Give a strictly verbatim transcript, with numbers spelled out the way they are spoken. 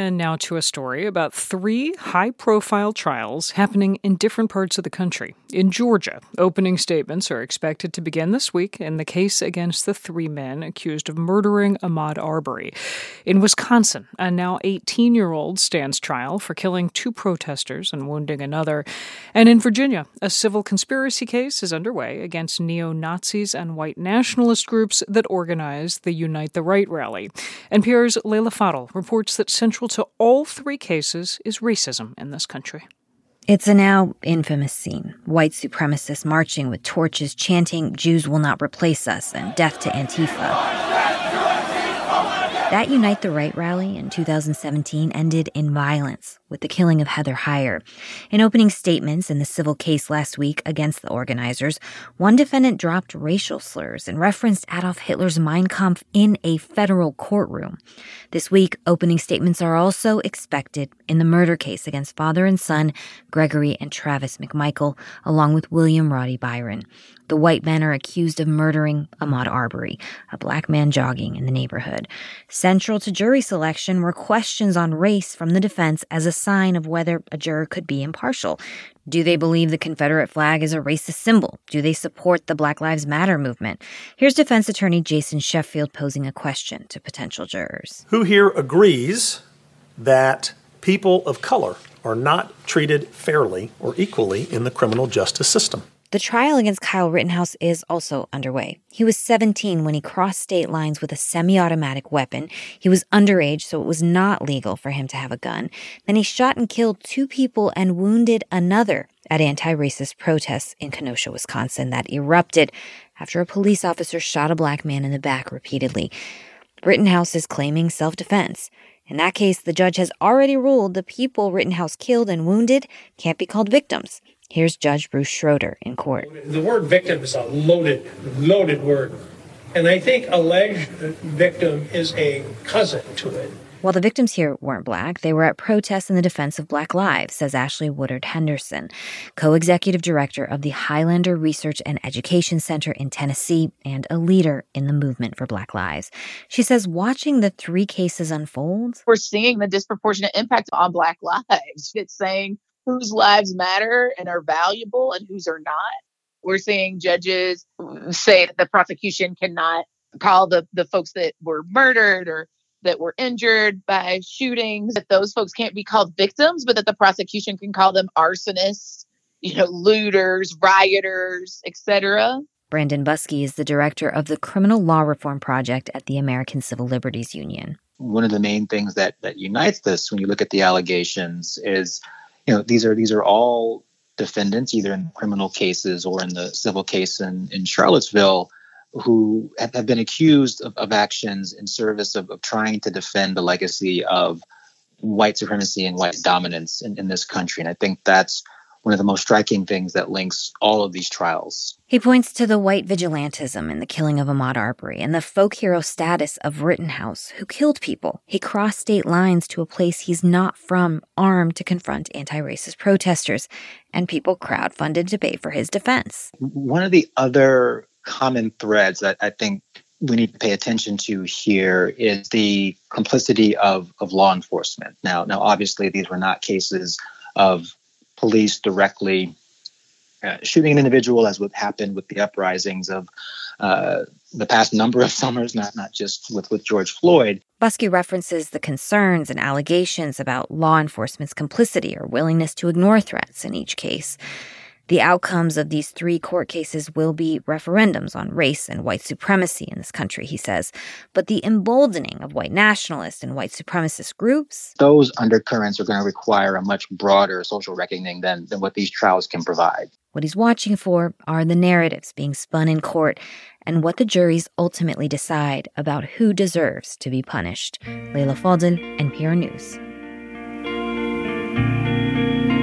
And now to a story about three high-profile trials happening in different parts of the country. In Georgia, opening statements are expected to begin this week in the case against the three men accused of murdering Ahmaud Arbery. In Wisconsin, a now eighteen-year-old stands trial for killing two protesters and wounding another. And in Virginia, a civil conspiracy case is underway against neo-Nazis and white nationalist groups that organized the Unite the Right rally. N P R's Leila Fadel reports that central to all three cases is racism in this country. It's a now infamous scene. White supremacists marching with torches, chanting, "Jews will not replace us," and "Death to Antifa." That Unite the Right rally in two thousand seventeen ended in violence with the killing of Heather Heyer. In opening statements in the civil case last week against the organizers, one defendant dropped racial slurs and referenced Adolf Hitler's Mein Kampf in a federal courtroom. This week, opening statements are also expected in the murder case against father and son Gregory and Travis McMichael, along with William Roddy Byron. The white men are accused of murdering Ahmaud Arbery, a black man jogging in the neighborhood. Central to jury selection were questions on race from the defense as a sign of whether a juror could be impartial. Do they believe the Confederate flag is a racist symbol? Do they support the Black Lives Matter movement? Here's defense attorney Jason Sheffield posing a question to potential jurors. Who here agrees that people of color are not treated fairly or equally in the criminal justice system? The trial against Kyle Rittenhouse is also underway. He was seventeen when he crossed state lines with a semi-automatic weapon. He was underage, so it was not legal for him to have a gun. Then he shot and killed two people and wounded another at anti-racist protests in Kenosha, Wisconsin, that erupted after a police officer shot a black man in the back repeatedly. Rittenhouse is claiming self-defense. In that case, the judge has already ruled the people Rittenhouse killed and wounded can't be called victims. Here's Judge Bruce Schroeder in court. The word victim is a loaded, loaded word. And I think alleged victim is a cousin to it. While the victims here weren't black, they were at protests in the defense of Black lives, says Ashley Woodard Henderson, co-executive director of the Highlander Research and Education Center in Tennessee and a leader in the movement for Black lives. She says watching the three cases unfold, we're seeing the disproportionate impact on Black lives. It's saying whose lives matter and are valuable and whose are not. We're seeing judges say that the prosecution cannot call the, the folks that were murdered or that were injured by shootings, that those folks can't be called victims, but that the prosecution can call them arsonists, you know, looters, rioters, et cetera. Brandon Buskey is the director of the Criminal Law Reform Project at the American Civil Liberties Union. One of the main things that, that unites this when you look at the allegations is, you know, these are these are all defendants, either in criminal cases or in the civil case in, in Charlottesville, who have, have been accused of, of actions in service of, of trying to defend the legacy of white supremacy and white dominance in, in this country. And I think that's one of the most striking things that links all of these trials. He points to the white vigilantism in the killing of Ahmaud Arbery and the folk hero status of Rittenhouse, who killed people. He crossed state lines to a place he's not from, armed to confront anti-racist protesters, and people crowdfunded to pay for his defense. One of the other common threads that I think we need to pay attention to here is the complicity of, of law enforcement. Now, now, obviously, these were not cases of police directly uh, shooting an individual, as would happen with the uprisings of uh, the past number of summers, not not just with, with George Floyd. Buskey references the concerns and allegations about law enforcement's complicity or willingness to ignore threats in each case. The outcomes of these three court cases will be referendums on race and white supremacy in this country, he says. But the emboldening of white nationalist and white supremacist groups, those undercurrents are going to require a much broader social reckoning than, than what these trials can provide. What he's watching for are the narratives being spun in court and what the juries ultimately decide about who deserves to be punished. Leila Fadel, N P R News.